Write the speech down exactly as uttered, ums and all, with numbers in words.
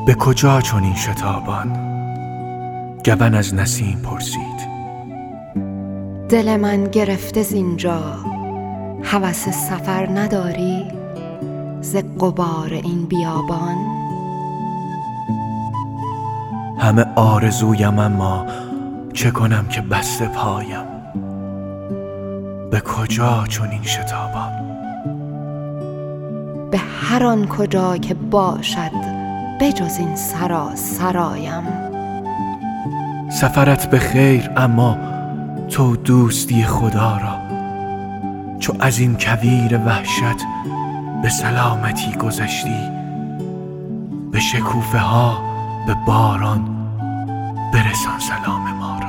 به کجا چنین شتابان؟ گبن از نسیم پرسید. دل من گرفته زینجا، هوس سفر نداری ز غبار این بیابان؟ همه آرزویم اما چه کنم که بسته پایم، به کجا چنین شتابان؟ به هر آن کجا که باشد بجز این سرا سرایم. سفرت به خیر اما تو دوستی خدا را، چو از این کویر وحشت به سلامتی گذشتی، به شکوفه ها به باران برسان سلام ما را.